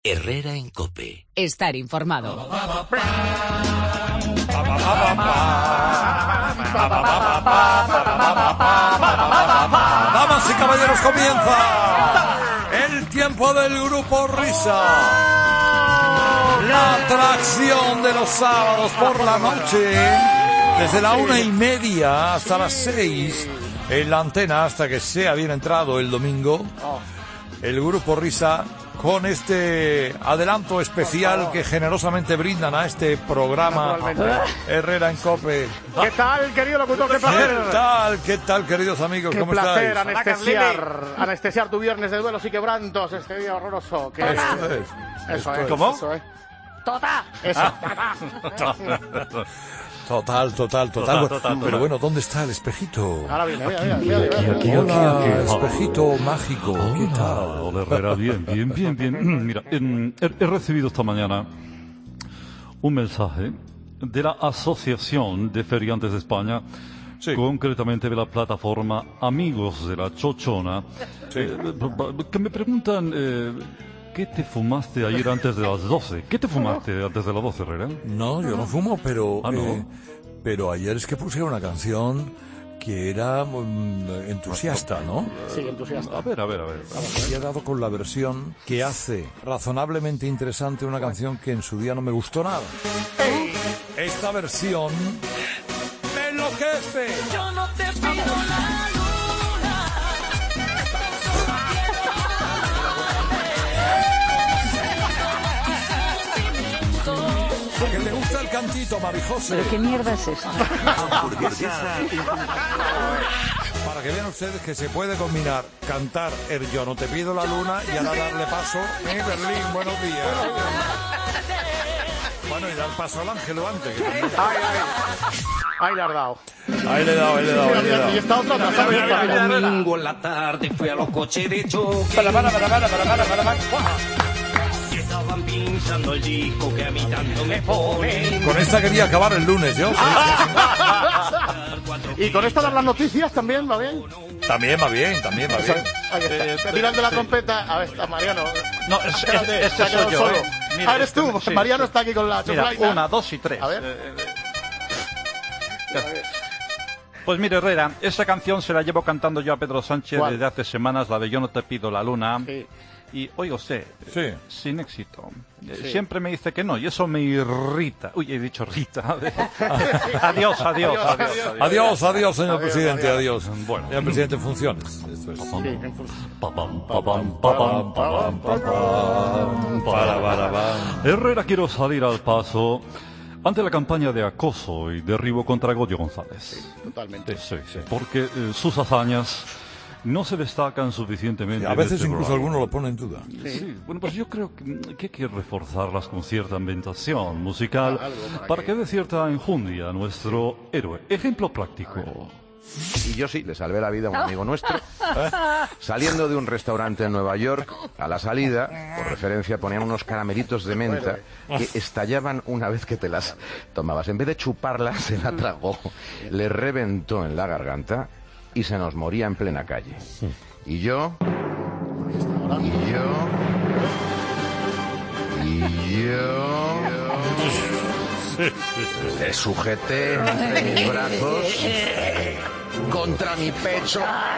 Herrera en COPE. Estar informado. Damas y caballeros, comienza el tiempo del Grupo Risa. La atracción de los sábados por la noche, desde la 1:30 hasta las 6, en la antena hasta que sea bien entrado el domingo. El Grupo Risa, con este adelanto especial que generosamente brindan a este programa Herrera en COPE. ¿Qué tal, querido locutor? ¡Qué placer! ¿Qué tal, queridos amigos? ¡Qué ¿Cómo placer estáis? anestesiar tu viernes de duelos y quebrantos, este día horroroso! Eso es. ¿Cómo? Eso es. ¡Tota! Eso. Total. Pero bueno, ¿dónde está el espejito? Ahora viene, Aquí. Hola, espejito mágico. ¿Qué tal? Hola, Herrera, bien. Mira, he recibido esta mañana un mensaje de la Asociación de Feriantes de España, concretamente de la plataforma Amigos de la Chochona, que me preguntan... ¿qué te fumaste ayer antes de las 12? ¿Qué te fumaste antes de las 12, Herrera? No, yo no fumo, pero... ¿no? Pero ayer es que pusieron una canción que era entusiasta, ¿no? Sí, entusiasta. A ver. Y he dado con la versión que hace razonablemente interesante una canción que en su día no me gustó nada. Esta versión me enloquece. Yo no te pido la luna. Que te gusta el cantito, Marijose. ¿Pero qué mierda es eso? Para que vean ustedes que se puede combinar cantar el Yo no te pido la luna y ahora darle paso Berlín, buenos días. Bueno, y dar paso al Ángelo antes. Ahí le has dado. Ahí le he dado. Y esta otra, ¿sabes? Domingo en la tarde fui a los coches de choque. Para. Y estaban pinchando el disco que a mí tanto me pone. Con esta quería acabar el lunes, yo. Y con esto dar las noticias también, ¿va bien? También va bien. Ahí está. Tirando la trompeta. A ver, está Mariano. No, este soy yo, solo. Mira, Eres tú. sí. Mariano está aquí con la Mira, choflaina. 1, 2 y 3. A ver. Pues mire, Herrera, esa canción se la llevo cantando yo a Pedro Sánchez desde hace semanas, la de Yo no te pido la luna. Sí. Y, oiga usted, Sí. sin éxito. Siempre me dice que no, y eso me irrita. Uy, he dicho Rita. Adiós, señor presidente, adiós. Bueno, señor presidente en funciones. Esto es. Herrera, quiero salir al paso ante la campaña de acoso y derribo contra Goyo González. Totalmente. Sí, porque sus hazañas no se destacan suficientemente. A veces en incluso programa. alguno lo pone en duda. Sí, bueno, pues yo creo que hay que reforzarlas con cierta ambientación musical para que dé cierta enjundia a nuestro héroe. Ejemplo práctico. Y yo sí, le salvé la vida a un amigo nuestro. Saliendo de un restaurante en Nueva York, a la salida, por referencia, ponían unos caramelitos de menta que estallaban una vez que te las tomabas. En vez de chuparlas, se la tragó, le reventó en la garganta y se nos moría en plena calle. Y yo... Le sujeté entre mis brazos contra mi pecho.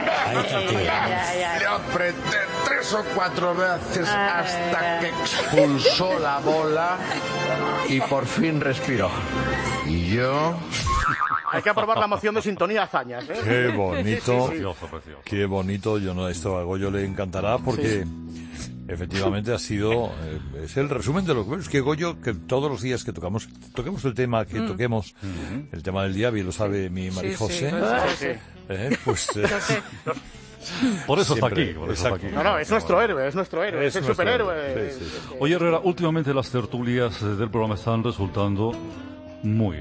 Le apreté 3 o 4 veces hasta que expulsó la bola y por fin respiró. Y yo... Hay que aprobar la moción de sintonía hazañas, ¿eh? Qué bonito. Precioso. Qué bonito. Yo no, esto a Goyo le encantará porque efectivamente ha sido... es el resumen de lo que es que Goyo, que todos los días que toquemos el tema que toquemos, el tema del día, bien lo sabe mi Marijose, pues... Por eso está siempre, aquí. Por eso está aquí. No, es nuestro héroe, es el superhéroe. Sí. Oye, Herrera, últimamente las tertulias del programa están resultando muy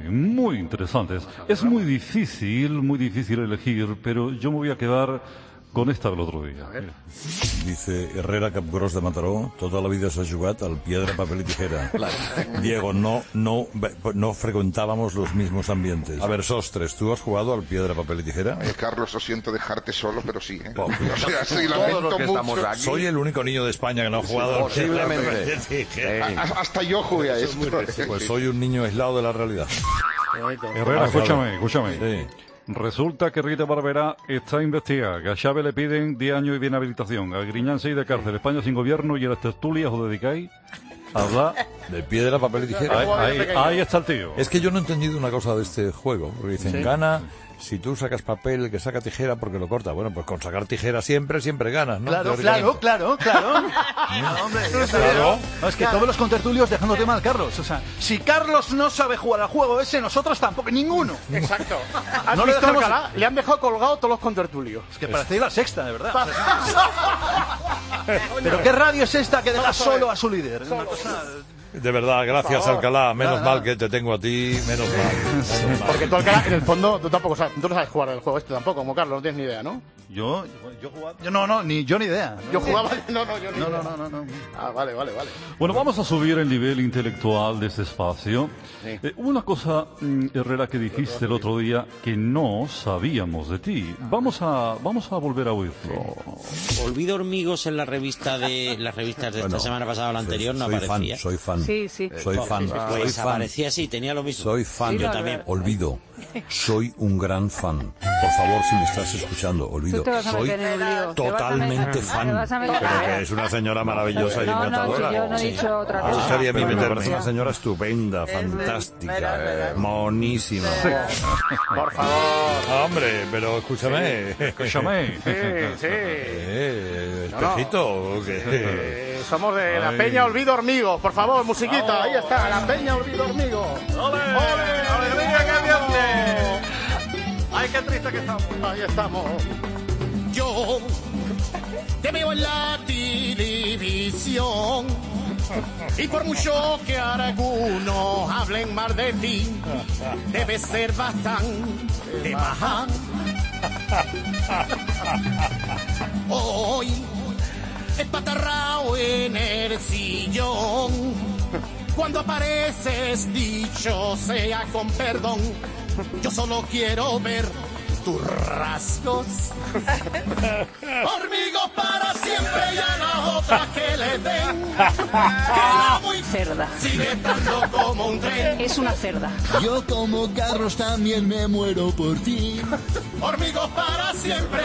interesantes. Es muy difícil elegir, pero yo me voy a quedar con esta del otro día. Mira. Dice Herrera Capgrós de Mataró, toda la vida se ha jugado al piedra, papel y tijera. Diego, no frecuentábamos los mismos ambientes. A ver, Sostres, ¿tú has jugado al piedra, papel y tijera? Carlos, lo siento dejarte solo, pero sí, ¿eh? Pues, O sea, sí, Todos los que mucho. estamos aquí. Soy el único niño de España que no ha jugado al piedra, papel y Posiblemente. tijera. Hasta yo jugué a esto. Pues soy un niño aislado de la realidad. Herrera, escúchame. Sí. Resulta que Rita Barberá está investigada, que a Chávez le piden 10 años de inhabilitación, a Griñán 6 de cárcel, España sin gobierno, y a las tertulias os dedicáis a hablar. De piedra, papel y tijera. Ahí está el tío. Es que yo no he entendido una cosa de este juego, porque dicen, gana si tú sacas papel, el que saca tijera porque lo corta. Bueno, pues con sacar tijera siempre ganas, ¿no? Claro. No, hombre, Claro. No, es que todos los contertulios dejándote mal, Carlos. O sea, si Carlos no sabe jugar al juego ese, nosotros tampoco, ninguno. Exacto. No le dejemos... Le han dejado colgado todos los contertulios. Es que parecéis La Sexta, de verdad. Pero ¿qué radio es esta que deja solo a su líder? Es una cosa... De verdad, gracias Alcalá. Menos mal que te tengo a ti, menos mal. Porque tú, Alcalá, en el fondo, tú tampoco sabes, tú no sabes jugar el juego este tampoco, como Carlos, no tienes ni idea, ¿no? Yo jugaba... ni idea. Yo jugaba... No, yo ni idea. No. Ah, vale. Bueno, vamos a subir el nivel intelectual de este espacio. Sí. Una cosa, Herrera, que dijiste el otro día que no sabíamos de ti. Vamos a volver a oírlo. Olvido Hormigos en las revistas de esta semana pasada o la anterior, no aparecía. Soy fan. Sí. Soy fan. Pues aparecía así, tenía lo mismo. Soy fan. Yo también. Olvido. Soy un gran fan. Por favor, si me estás escuchando, Olvido. Tú te vas a Soy meter en un lío. totalmente Te fan. vas a meter. Pero que es una señora maravillosa y No, encantadora. si yo no he dicho otra Me cosa. gustaría a mí Pero meterme. no. Es una señora estupenda, fantástica, monísima. Por favor. Hombre, pero escúchame. Sí. Espejito. que- Somos de la Ay. Peña Olvido Hormigo. Por favor, musiquita. Ahí está, la Peña Olvido Hormigo. ¡Ole! ¡Alegría que viernes! ¡Ay, qué triste que estamos! Ahí estamos. Yo te veo en la televisión y por mucho que algunos hablen mal de ti, debes ser bastante maján. Hoy espatarrao en el sillón, cuando apareces dicho sea con perdón, yo solo quiero ver tus rasgos. Hormigos para siempre y a las otras que le den. Que la muy Cerda. sigue estando como un tren. Es una cerda. Yo como Carlos también me muero por ti. Hormigos para siempre.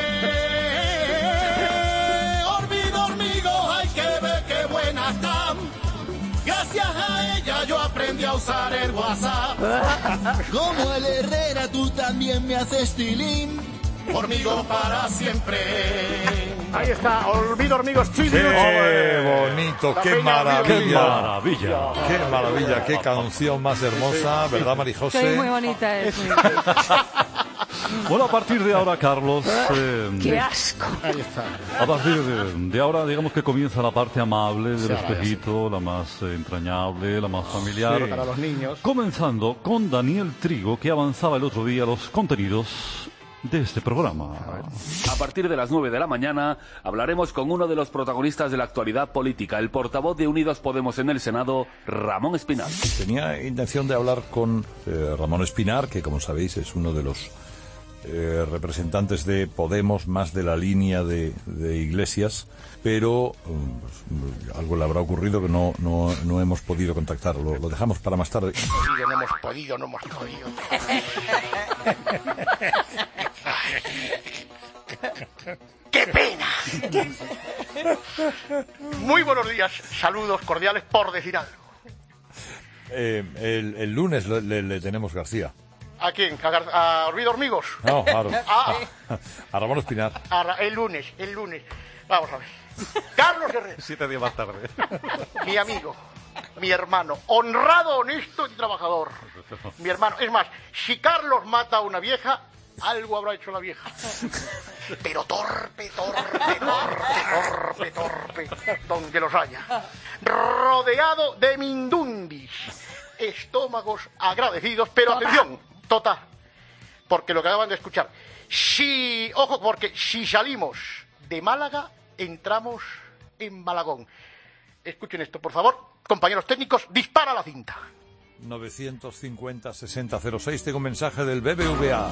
Hormigos, hay que ver qué buena están. Gracias a ella yo aprendí a usar el WhatsApp. Como el Herrera tú también me haces tilín. Hormigos para siempre. Ahí está, Olvido Hormigo Studio. Qué bonito, La qué Peña maravilla. ¡Maravilla! Qué maravilla, qué canción más hermosa, ¿verdad, María Soy muy José? bonita, es muy... Bueno, a partir de ahora, Carlos, ¡Qué asco! Ahí está. a partir de ahora, digamos que comienza la parte amable del espejito, la más entrañable, la más familiar. Para los niños. Comenzando con Daniel Trigo, que avanzaba el otro día los contenidos de este programa. A partir de las 9 de la mañana hablaremos con uno de los protagonistas de la actualidad política, el portavoz de Unidos Podemos en el Senado, Ramón Espinar. Tenía intención de hablar con Ramón Espinar, que como sabéis es uno de los representantes de Podemos, más de la línea de Iglesias, pero algo le habrá ocurrido que no hemos podido contactarlo. Lo dejamos para más tarde. No hemos podido. ¡Qué pena! Muy buenos días, saludos cordiales por decir algo. El lunes le tenemos García. ¿A quién? ¿A Olvido Hormigos? No, a Ramón Espinar. El lunes. Vamos a ver. Carlos Herrera. 7 días más tarde. Mi amigo, mi hermano, honrado, honesto y trabajador. Mi hermano. Es más, si Carlos mata a una vieja, algo habrá hecho la vieja. Pero torpe, donde los haya. Rodeado de mindundis. Estómagos agradecidos, pero atención, Tota, porque lo que acaban de escuchar. Ojo, porque si salimos de Málaga, entramos en Malagón. Escuchen esto, por favor, compañeros técnicos, dispara la cinta. 950-6006, tengo un mensaje del BBVA.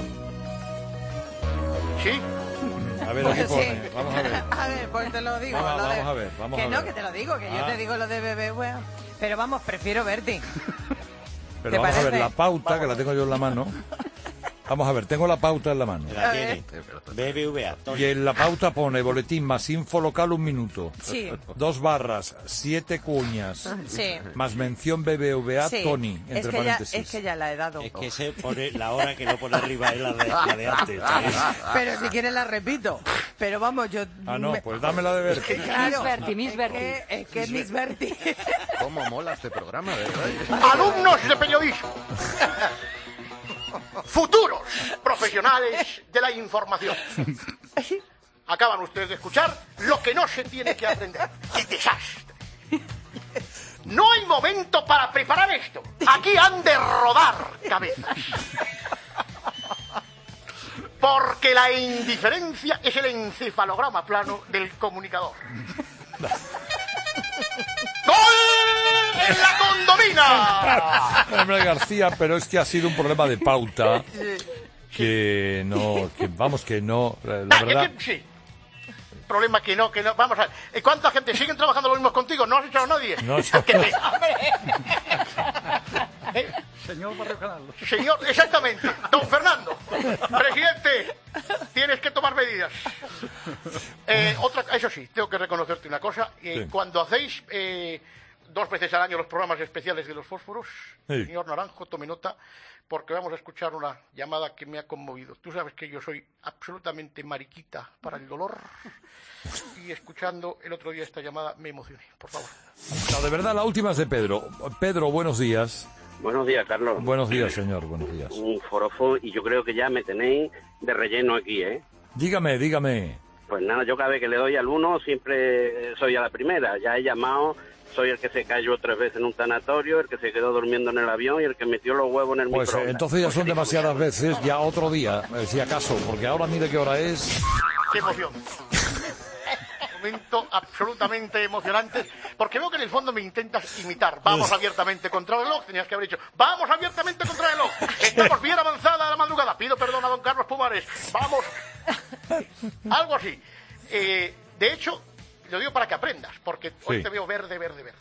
¿Sí? A ver, aquí pone, vamos a ver. A ver, pues te lo digo. Vamos a ver. Que no, que te lo digo, que yo te digo lo de BBVA. Pero vamos, prefiero verte. Pero vamos a ver la pauta, que la tengo yo en la mano. Vamos a ver, tengo la pauta en la mano. La tiene. BBVA. Y en la pauta pone boletín más info local 1 minuto. Sí. 2 barras, 7 cuñas. Sí. Más mención BBVA, sí. Tony, entre paréntesis. Es que ya la he dado. Es que se pone la hora que no pone arriba es la de antes. Pero si quieres la repito. Pero vamos, yo... no, pues dámela de Berti. Claro, Miss Berti. Es que es Miss Berti. ¿Cómo mola este programa, verdad? Alumnos de periodismo. Futuros profesionales de la información. Acaban ustedes de escuchar lo que no se tiene que aprender. ¡Qué desastre! No hay momento para preparar esto. Aquí han de rodar cabezas. Porque la indiferencia es el encefalograma plano del comunicador. ¡Gol en la condomina! Hombre, García, pero es que ha sido un problema de pauta que no, la verdad... Sí. Problema que no, vamos a ver. ¿Cuánta gente siguen trabajando lo mismo contigo? ¿No has echado a nadie? No, Señor Barrio Canal. Señor, exactamente. Don Fernando, presidente, tienes que tomar medidas. Eso sí, tengo que reconocerte una cosa. Sí. Cuando hacéis 2 veces al año los programas especiales de los fósforos, sí. Señor Naranjo, tome nota, porque vamos a escuchar una llamada que me ha conmovido. Tú sabes que yo soy absolutamente mariquita para el dolor. Y escuchando el otro día esta llamada me emocioné, por favor. No, de verdad, la última es de Pedro. Pedro, buenos días. Buenos días, Carlos. Buenos días, señor, buenos días. Un forofo, y yo creo que ya me tenéis de relleno aquí, ¿eh? Dígame. Pues nada, yo cada vez que le doy al 1 siempre soy a la primera. Ya he llamado, soy el que se cayó 3 veces en un tanatorio, el que se quedó durmiendo en el avión y el que metió los huevos en el Pues microondas. entonces ya son demasiadas veces, ya otro día, si acaso, porque ahora mire qué hora es. ¡Qué emoción! Momento absolutamente emocionante, porque veo que en el fondo me intentas imitar. Vamos abiertamente contra el reloj, tenías que haber dicho, vamos abiertamente contra el reloj. Estamos bien avanzada la madrugada. Pido perdón a don Carlos Pumares. Vamos. Algo así. De hecho, lo digo para que aprendas, porque hoy te veo verde.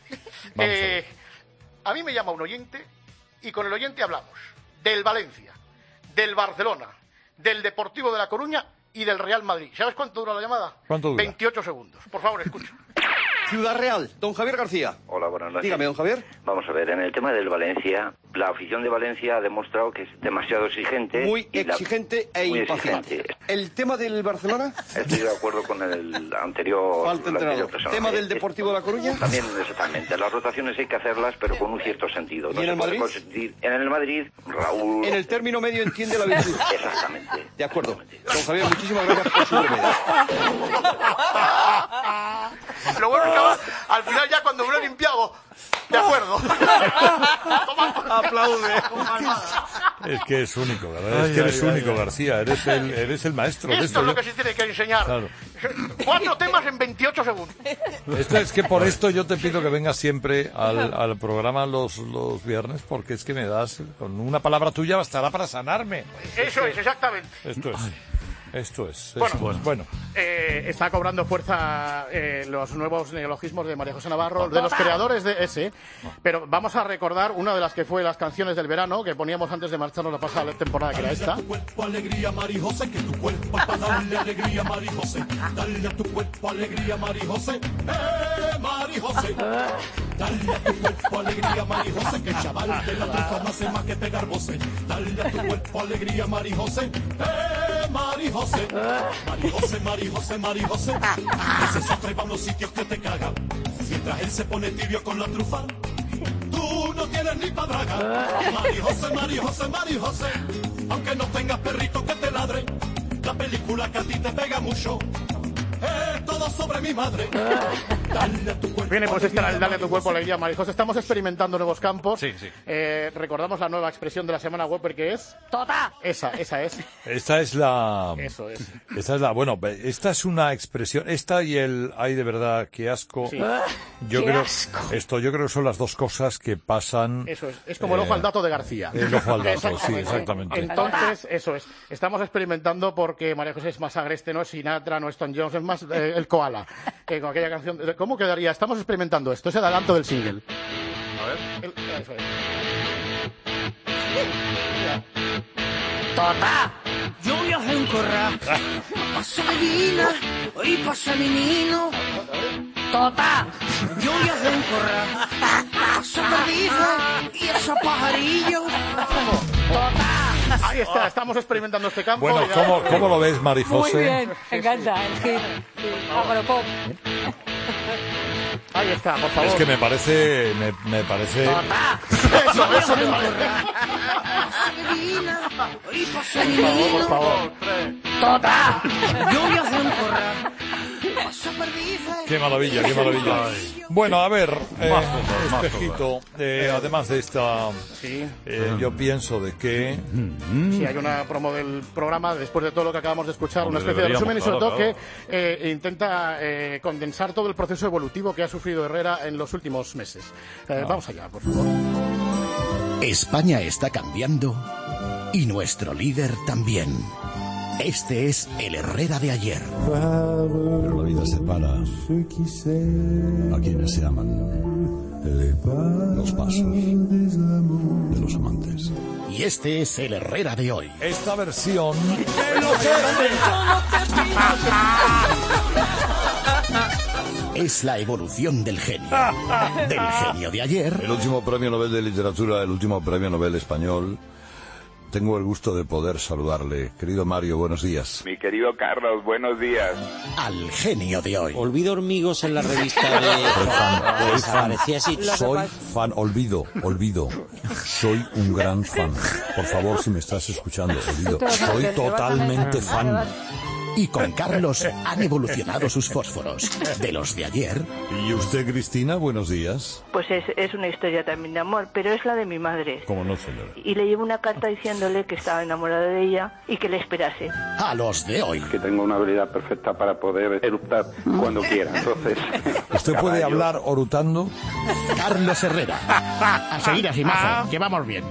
A mí me llama un oyente y con el oyente hablamos del Valencia, del Barcelona, del Deportivo de La Coruña y del Real Madrid. ¿Sabes cuánto dura la llamada? ¿Cuánto dura? 28 segundos. Por favor, escucha. Ciudad Real, don Javier García. Hola, buenas noches. Dígame, don Javier. Vamos a ver, en el tema del Valencia, la afición de Valencia ha demostrado que es demasiado exigente. Muy exigente e impaciente. Exigente. ¿El tema del Barcelona? Estoy de acuerdo con el anterior. Falta entrenador. ¿Tema del Deportivo de La Coruña? También, exactamente. Las rotaciones hay que hacerlas, pero con un cierto sentido. ¿Y en el Madrid? En el Madrid, Raúl... En el término medio entiende la virtud. Exactamente. De acuerdo. Don Javier, muchísimas gracias por su brevedad. Lo bueno es que al final ya cuando me lo he limpiado, de acuerdo. Aplaude. Es que es único, ¿verdad? Es que eres único, García. Eres el maestro de Esto esto. es lo que se tiene que enseñar. Claro. 4 temas en 28 segundos. Esto es que por esto yo te pido que vengas siempre al programa los viernes, porque es que me das, con una palabra tuya bastará para sanarme. Eso es, exactamente. Esto es. Bueno. Está cobrando fuerza los nuevos neologismos de María José Navarro, de los creadores de ese. Pero vamos a recordar una de las que fue las canciones del verano que poníamos antes de marcharnos la pasada temporada, que era esta. Dale a tu cuerpo alegría, Marijose, que tu cuerpo es para darle alegría, Marijose. Dale a tu cuerpo alegría, Marijose. Marijose. Dale a tu cuerpo alegría, Marijose, que el chaval de la tropa no hace más que pegar voces. Dale a tu cuerpo alegría, Marijose. Marijose. Marijose. Ese sastre va a unos sitios que te cagan. Mientras él se pone tibio con la trufa, tú no tienes ni pa' draga. Marijose. Aunque no tengas perrito que te ladre, la película que a ti te pega mucho todo sobre mi madre. Bien, pues este era el Dale a tu cuerpo alegría, Marijos. Estamos experimentando nuevos campos. Sí, sí. Recordamos la nueva expresión de la semana Whopper, que es... ¡Tota! Esa es. Esta es la... Eso es. Bueno, esta es una expresión. Esta y el ay, de verdad, qué asco. Sí. Yo creo que son las dos cosas que pasan. Eso es como el ojo al dato de García. El ojo al dato, sí, exactamente. Entonces, eso es. Estamos experimentando porque María José es más agreste, no es Sinatra, no es Tom Jones, es más el koala. Con aquella canción. ¿Cómo quedaría? Estamos experimentando esto, es el adelanto del single. A ver. Eso es. Tota, yo viajé en corral, pasa divina, hoy pasa mi nino. Tota, yo viajé en corral, pasa perdiza y esos pajarillos. Tota. Ahí está, estamos experimentando este campo. Bueno, ¿cómo lo ves, Marijose? Muy bien, me encanta el hit. Agropop. Ahí está, por favor. Es que me parece... Eso me Por favor. Tota, yo viajé en corral. Qué maravilla. Bueno, a ver, espejito, además de esta, yo pienso de que... Sí, hay una promo del programa, después de todo lo que acabamos de escuchar, una especie de resumen y sobre todo que intenta condensar todo el proceso evolutivo que ha sufrido Herrera en los últimos meses. Vamos allá, por favor. España está cambiando y nuestro líder también. Este es el Herrera de ayer. Pero la vida separa a quienes se aman. Los pasos de los amantes. Y este es el Herrera de hoy. Esta versión... Es la evolución del genio. Del genio de ayer. El último premio Nobel de Literatura, el último premio Nobel español. Tengo el gusto de poder saludarle. Querido Mario, buenos días. Mi querido Carlos, buenos días. Al genio de hoy. Olvido hormigos en la revista de... Desaparecía así. Soy fan, olvido. Soy un gran fan. Por favor, si me estás escuchando, olvido. Soy totalmente fan. Y con Carlos han evolucionado sus fósforos. De los de ayer. ¿Y usted, Cristina, buenos días? Pues es una historia también de amor, pero es la de mi madre. ¿Cómo no, señora? Y le llevo una carta diciéndole que estaba enamorado de ella y que le esperase. A los de hoy. Que tengo una habilidad perfecta para poder eructar cuando quiera, entonces... ¿Usted puede hablar orutando? Carlos Herrera. A seguir así, mazo, que vamos bien.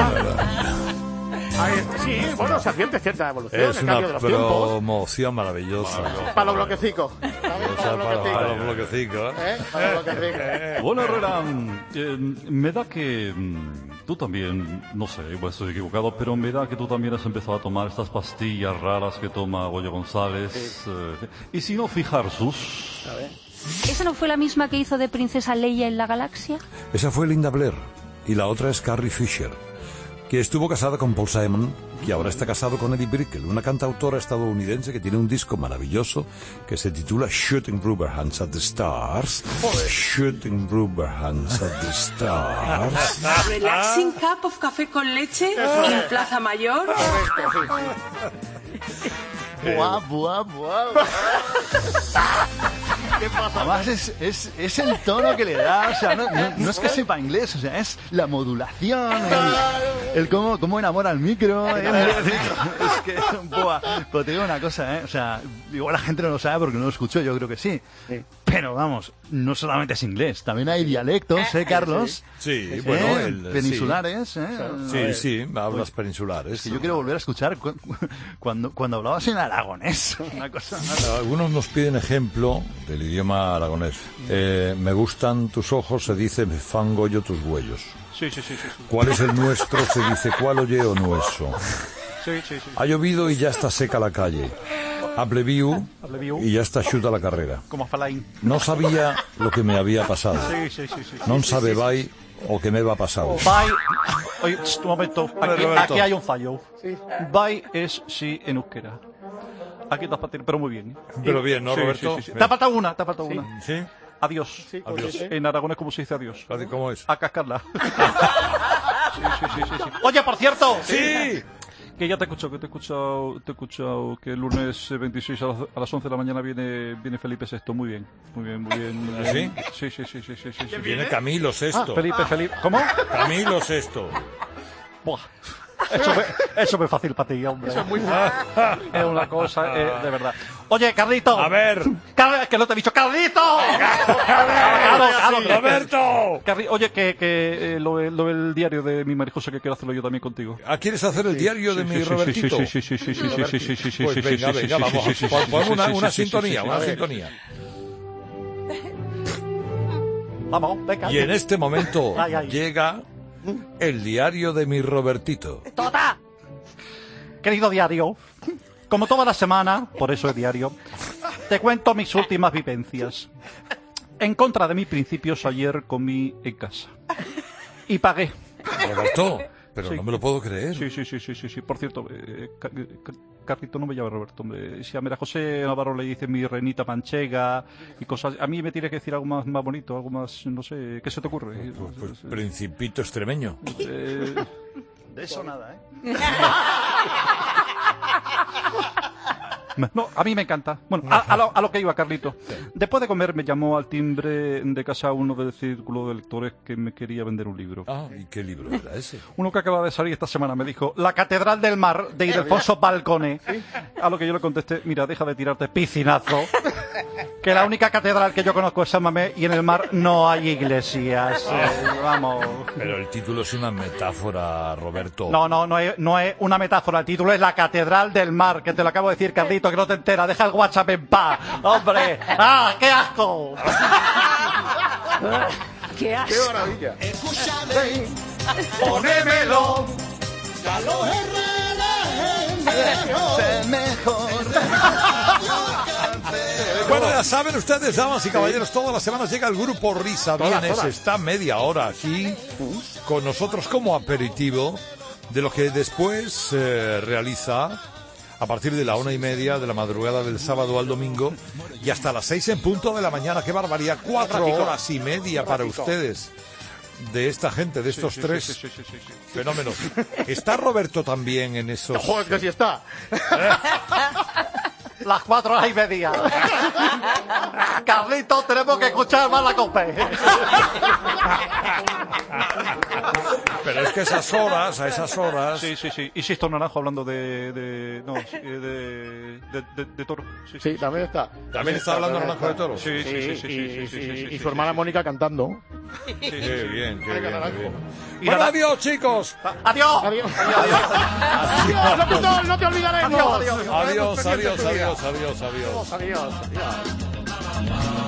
Sí, bueno, se advierte cierta evolución. Es el una cambio de los tiempos. promoción maravillosa. Para los bloquecicos. Para los bloquecicos. Bueno, Herrera, me da que tú también, no sé, igual estoy equivocado, pero me da que tú también has empezado a tomar estas pastillas raras que toma Goyo González. Y si no, fijar sus... ¿Esa no fue la misma que hizo de Princesa Leia en la galaxia? Esa fue Linda Blair. Y la otra es Carrie Fisher, que estuvo casada con Paul Simon, que ahora está casado con Eddie Brickell, una cantautora estadounidense que tiene un disco maravilloso que se titula Shooting Rubber Hands at the Stars. Shooting Rubber Hands at the Stars. Relaxing cup of café con leche en Plaza Mayor. Buah. ¿Qué pasa? Además es el tono que le da, o sea, no es que sepa inglés, o sea, es la modulación, el cómo enamora al micro. Es que, buah, pero te digo una cosa, o sea, igual la gente no lo sabe porque no lo escuchó, yo creo que sí. Pero vamos, no solamente es inglés, también hay dialectos, Carlos? Sí, bueno, peninsulares, Sí, hablas peninsulares. Que yo quiero volver a escuchar cuando hablabas en aragonés. Una cosa. Algunos nos piden ejemplo del idioma aragonés. Me gustan tus ojos, se dice me fango yo tus huellos. Sí. ¿Cuál es el nuestro? Se dice cuál oye o nuestro. Sí. Ha llovido y ya está seca la calle. Ha plebiu y ya está xuta la carrera. Como Falaín. No sabía lo que me había pasado. Sí. Non sabe vai o que me va pasado. Vai, oye, un momento, aquí hay un fallo. Vai es sí en euskera. Aquí te has faltado, pero muy bien. Pero bien, ¿no, Roberto? Sí. Te ha faltado una. ¿Sí? Adiós. Adiós. En aragonés, ¿cómo se dice adiós? ¿Cómo es? A cascarla. Sí. Oye, por cierto. Sí. Que ya te he escuchado que el lunes 26 a las 11 de la mañana viene Felipe VI. Muy bien. ¿Sí? Sí. Viene Camilo VI. Felipe. ¿Cómo? Camilo VI. Buah. Eso es fácil para ti, hombre. Eso es muy fácil. Es una cosa, de verdad. Oye, Carlito. A ver. Que no te he dicho, ¡Carlito! ¡Roberto! Oye, que lo del diario de mi Marijosa, que quiero hacerlo yo también contigo. ¿Quieres hacer el diario de mi Robertito? Sí. Pues venga, vamos. Pon una sintonía. Vamos, venga. Y en este momento llega el diario de mi Robertito. ¡Tota! Querido diario, como toda la semana, por eso es diario, te cuento mis últimas vivencias. En contra de mis principios, ayer comí en casa. Y pagué. Roberto, pero Sí. no me lo puedo creer. Sí. Por cierto, Carlito no me llama Roberto. Si a María José Navarro le dice mi renita manchega y cosas, a mí me tienes que decir algo más bonito, algo más, no sé, ¿qué se te ocurre? Pues Principito extremeño. De eso nada, No, a mí me encanta. Bueno, a lo que iba, Carlito. Después de comer me llamó al timbre de casa uno del círculo de lectores que me quería vender un libro. ¿Y qué libro era ese? Uno que acaba de salir esta semana. Me dijo, La Catedral del Mar, de Ildefonso Balcone. A lo que yo le contesté, mira, deja de tirarte piscinazo, que la única catedral que yo conozco es San Mamés y en el mar no hay iglesias. Vamos. Pero el título es una metáfora, Roberto. No es una metáfora. El título es La Catedral del Mar, que te lo acabo de decir, Carlito, que no te enteras. Deja el WhatsApp en paz. ¡Hombre! ¡Ah, qué asco! ¡Qué asco! ¡Qué maravilla! Escúchame, ¡Ponémelo! Carlos Herrera es mejor. Bueno, ya saben ustedes, damas y caballeros, todas las semanas llega el grupo Risa. Vienes, está media hora aquí con nosotros como aperitivo de lo que después realiza a partir de la 1:30 de la madrugada del sábado al domingo y hasta las 6 en punto de la mañana. ¡Qué barbaridad! 4 horas y media para ustedes de esta gente, de estos tres fenómenos. ¿Está Roberto también en esos...? ¡Joder, que sí está! Las 4:30. Carlito, tenemos que escuchar más la COPE. Pero es que a esas horas... Sí. Insisto, Naranjo, hablando de Toro. Sí, también está. ¿También está hablando Naranjo de Toro? Sí. Y su hermana Mónica cantando. Qué bien. Bueno, adiós, chicos. Adiós. No te olvidaremos. Adiós. Adiós.